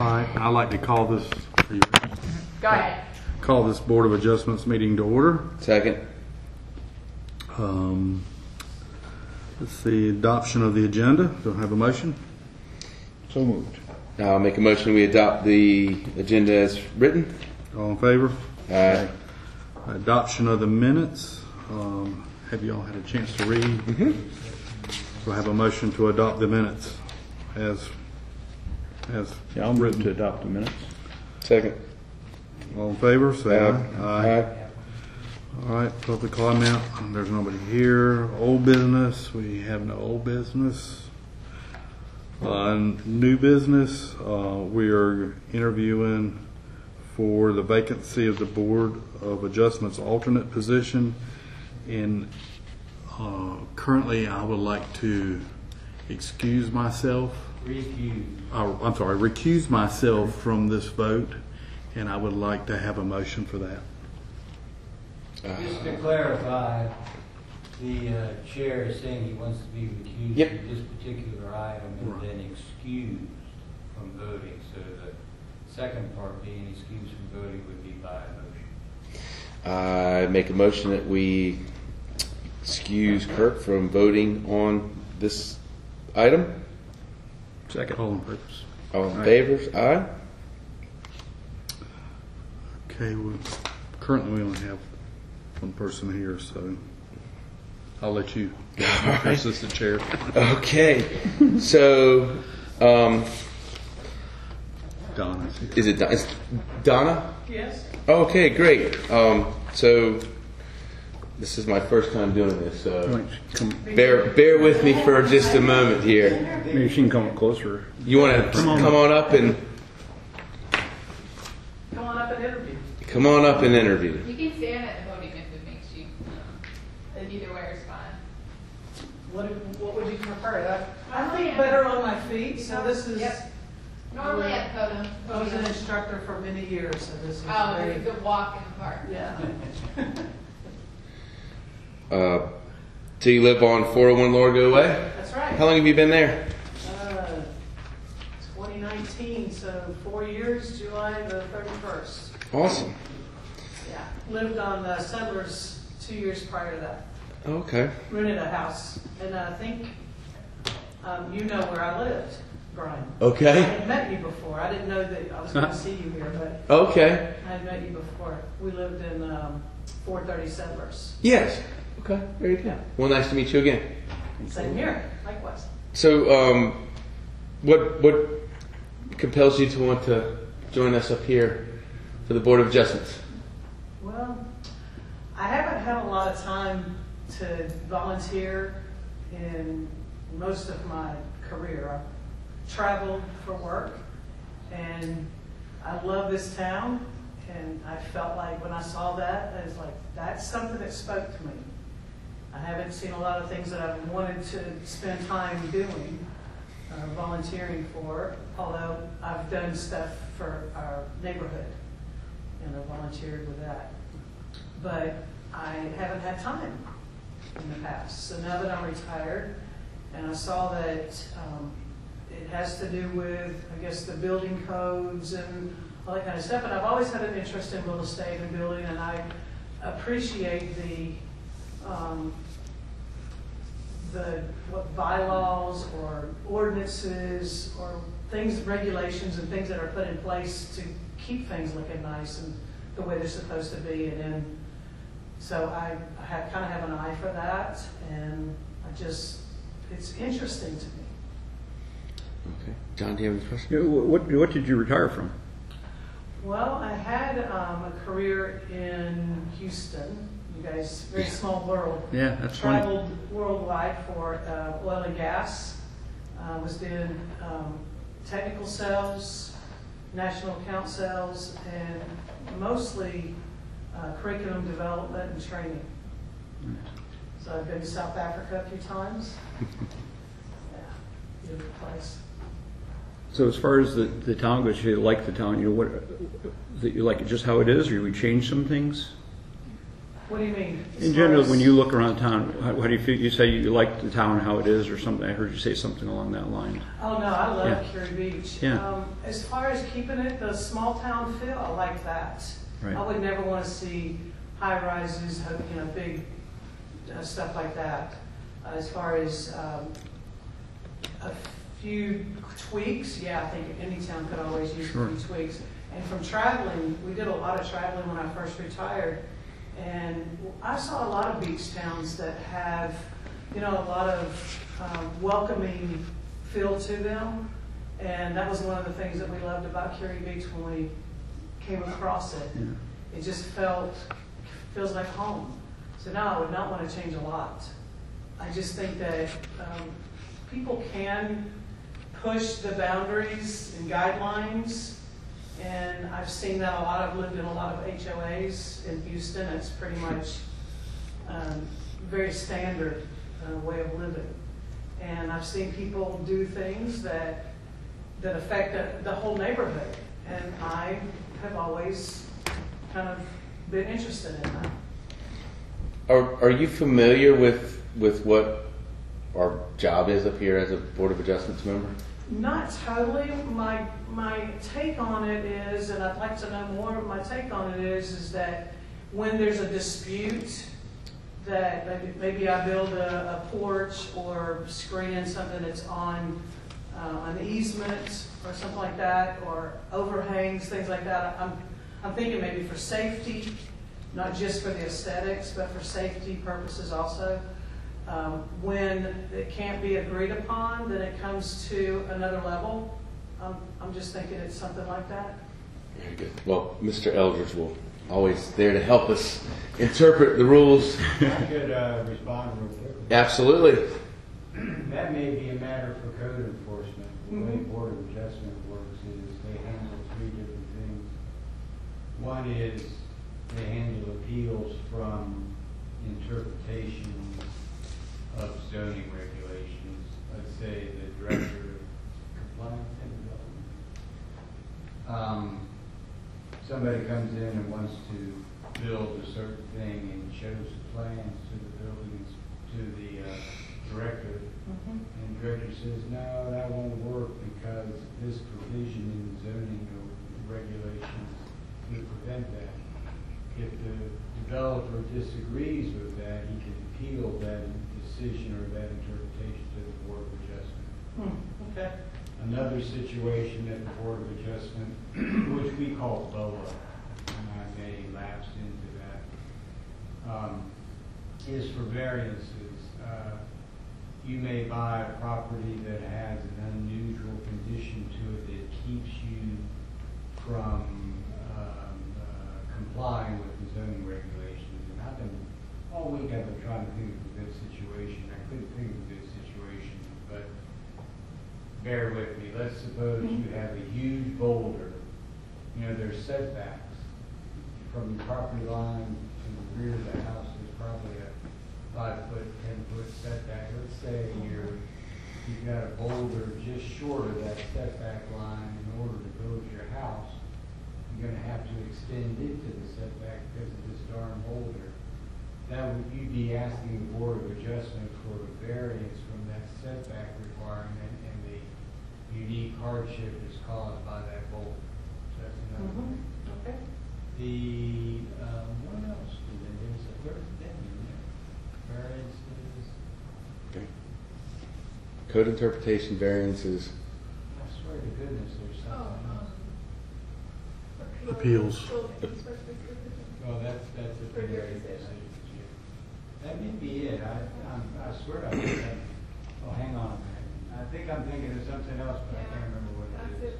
All right, I'd like to call this, are you ready? Go ahead. Call this Board of Adjustments meeting to order. Second. Let's see, adoption of the agenda. Do I have a motion? So moved. I'll make a motion we adopt the agenda as written. All in favor? Aye. Adoption of the minutes. Have you all had a chance to read? Mm-hmm. So I have a motion to adopt the minutes as Yeah, I'll move to adopt the minutes. Second. all in favor, say aye. Aye. All right, public comment. There's nobody here. Old business. We have no old business. New business. We are interviewing for the vacancy of the Board of Adjustments alternate position. And currently, I would like to excuse myself. Recuse myself from this vote, and I would like to have a motion for that. Just to clarify, the chair is saying he wants to be recused Yep. from this particular item and Right. then excused from voting. So the second part being excused from voting would be by motion. I make a motion that we excuse Kirk from voting on this item. Second. All in favor? All in favor? Aye. Okay, currently we only have one person here, so I'll let you go, Mr. Assistant Chair. Okay. So, Donna's here. is it it's Donna? Yes. Okay, great. So this is my first time doing this, so bear with me for just a moment here. Maybe she can come closer. You want to come on up and Come on up and interview. interview. You can stand at the podium if it makes you. Either way is fine. What would you prefer? I feel better on my feet, so this is. Yep. Normally at the podium. I was an instructor for many years, so this is Oh, very. you could walk in the park. Yeah. So you live on 401 Lorgo Way? That's right. How long have you been there? 2019, so 4 years, July the 31st. Awesome. Yeah. Lived on Settlers 2 years prior to that. Okay. Rented a house, and I think you know where I lived, Brian. I Okay. had met you before. I didn't know that I was going to see you here, but Okay. I had met you before. We lived in 430 Settlers. Yes. Okay. Very good. Well, nice to meet you again. Same here, likewise. So, what compels you to want to join us up here for the Board of Adjustments? Well, I haven't had a lot of time to volunteer in most of my career. I've traveled for work, and I love this town, and I felt like when I saw that, I was like, that's something that spoke to me. I haven't seen a lot of things that I've wanted to spend time doing, volunteering for, although I've done stuff for our neighborhood, and I volunteered with that. But I haven't had time in the past. So now that I'm retired, and I saw that it has to do with, I guess, the building codes and all that kind of stuff, and I've always had an interest in real estate and building, and I appreciate what bylaws or ordinances or things, regulations and things that are put in place to keep things looking nice and the way they're supposed to be. And then, so I kind of have an eye for that, and it's interesting to me. Okay. John, do you have any questions? Yeah, what did you retire from? Well, I had a career in Houston. You guys, very small world. Yeah, that's funny. Traveled worldwide for oil and gas. Was doing technical sales, national account sales, and mostly curriculum development and training. So I've been to South Africa a few times. Yeah, beautiful place. So as far as the town goes, you like the town, you know, you like it just how it is, or you would change some things? What do you mean? As In far general, as- when you look around town, how do you feel? You say you like the town how it is, or something. I heard you say something along that line. Oh, no, I love Yeah. Curie Beach. Yeah. As far as keeping it the small town feel, I like that. Right. I would never want to see high rises, big stuff like that. As far as a few tweaks, yeah, I think any town could always use Sure. a few tweaks. And from traveling, we did a lot of traveling when I first retired, and I saw a lot of beach towns that have, a lot of welcoming feel to them. And that was one of the things that we loved about Curie Beach when we came across it. Yeah. It just feels like home. So now I would not want to change a lot. I just think that people can push the boundaries and guidelines, and I've seen that a lot. I've lived in a lot of HOAs in Houston. It's pretty much very standard way of living. And I've seen people do things that affect the whole neighborhood, and I have always kind of been interested in that. Are you familiar with what our job is up here as a Board of Adjustments member? Not totally. My take on it is, and I'd like to know more, my take on it is that when there's a dispute, that maybe I build a porch or screen in something that's on an easement or something like that, or overhangs, things like that. I'm thinking maybe for safety, not just for the aesthetics, but for safety purposes also. When it can't be agreed upon, then it comes to another level. I'm just thinking it's something like that. Very good. Well, Mr. Eldridge will always there to help us interpret the rules. I could respond real quickly. Absolutely. That may be a matter for code enforcement. The way Mhm. Board of Adjustment works is they handle three different things. One is they handle appeals from interpretations of zoning regulations. Let's say the Director of Compliance and Development. Somebody comes in and wants to build a certain thing and shows the plans to the buildings, to the director. Mhm. And the director says, no, that won't work because this provision in the zoning or regulations would prevent that. If the developer disagrees with that, he can appeal that decision or that interpretation to the Board of Adjustment. Okay. Another situation at the Board of Adjustment, which we call BOA, and I may lapse into that, is for variances. You may buy a property that has an unusual condition to it that keeps you from complying with the zoning regulations. And I've been, all week I've been trying to think of a good situation. I couldn't think of a good situation, but bear with me. Let's suppose you have a huge boulder. There's setbacks from the property line to the rear of the house. There's probably a 5-foot, 10-foot setback. Let's say you've got a boulder just short of that setback line. In order to build your house, you're going to have to extend into the setback because of this darn boulder. You'd be asking the Board of Adjustment for a variance from that setback requirement, and the unique hardship is caused by that boulder. So that's another Mhm. thing. Okay. What else? There's a third thing in there. Variances. Okay. Code interpretation variances. I swear to goodness, there's something else. Appeals. Well, that's a theory decision. That may be it. I swear I did that. Oh, hang on a minute. I think I'm thinking of something else, but I can't remember what it is.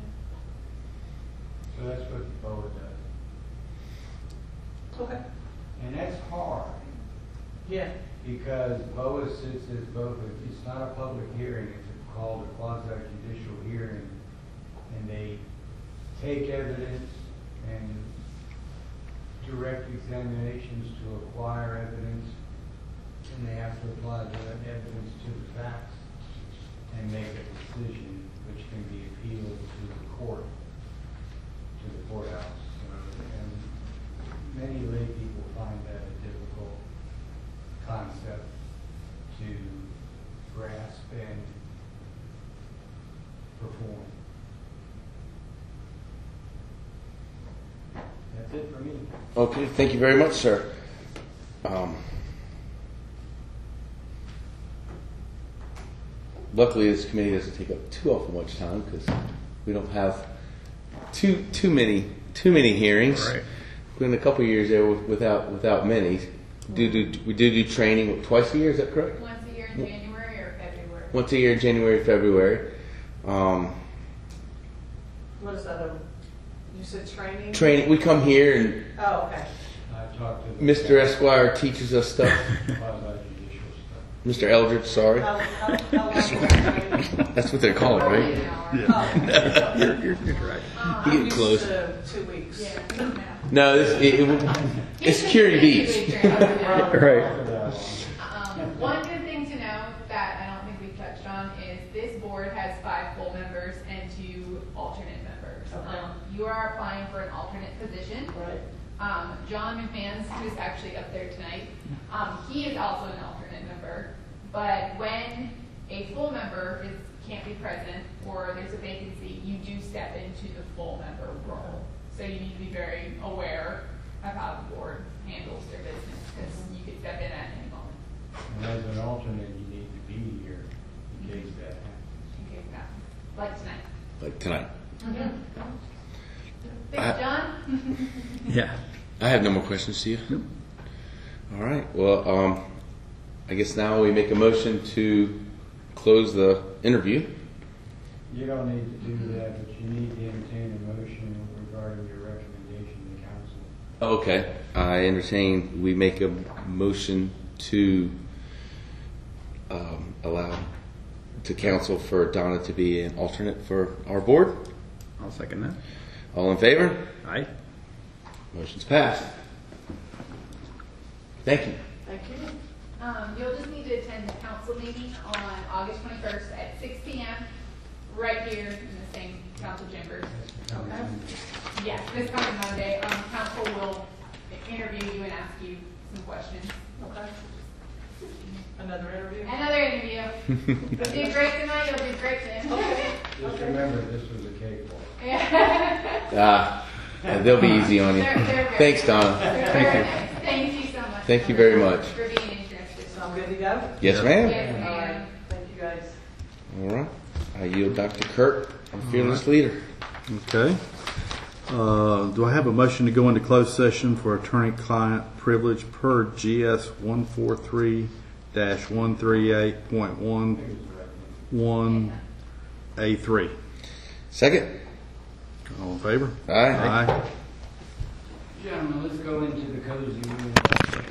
So that's what the BOA does. Okay. And that's hard Yeah. because BOA sits as both, it's not a public hearing, it's called a quasi-judicial hearing. And they take evidence and direct examinations to acquire evidence, and they have to apply that evidence to the facts and make a decision which can be appealed to the court, to the courthouse. And many lay people find that a Okay, thank you very much, sir. Luckily, this committee doesn't take up too awful much time because we don't have too many hearings. Right. Been a couple of years there without many. We do training twice a year. Is that correct? Once a year in January or February? Once a year, January, February. What is that? You said training? Training. We come here and Oh, okay. I talked to the Mr. Esquire teaches us stuff. quasi-judicial stuff. Mr. Eldridge, sorry. How long is that training? That's what they're called, right? Oh, You're right. You get close. used to 2 weeks. Yeah. No, it's Curie Beach. Right. One good thing to know that I don't think we've touched on is this board has 5 full members and 2 alternate members. Okay. You are applying for an alternate position. Right. John McMahon, who's actually up there tonight, he is also an alternate member. But when a full member can't be present or there's a vacancy, you do step into the full member role. So you need to be very aware of how the board handles their business because you could step in at any moment And as an alternate, you need to be here in case that happens. in case it happens. Like tonight. Like tonight. Thanks, John. Yeah. I have no more questions to you. Nope. All right. Well, I guess now we make a motion to close the interview. You don't need to do that, but you need to entertain a motion regarding your recommendation to council. Okay. I entertain we make a motion to allow to council for Donna to be an alternate for our board. I'll second that. All in favor? Aye. Motion's passed. Thank you. Thank you. You'll just need to attend the council meeting on August 21st at 6 p.m. right here in the same council chambers. Okay. Yes, this coming Monday. Council will interview you and ask you some questions. Okay. Another interview? Another interview. You did great tonight. You'll do great then. Okay. Just remember, this was a cakewalk. They'll be easy on you. They're very- Thanks, Donna. They're Thank very you. nice. Thank you so much. Thank you very much. For being interested. I'm good to go? Yes, ma'am. Yes, All right. ma'am. Thank you, guys. All right. I yield Dr. Kurt, our fearless leader. Okay. Do I have a motion to go into closed session for attorney-client privilege per GS 143-138.11A3? Second. All in favor? Aye. Gentlemen, let's go into the cozy room.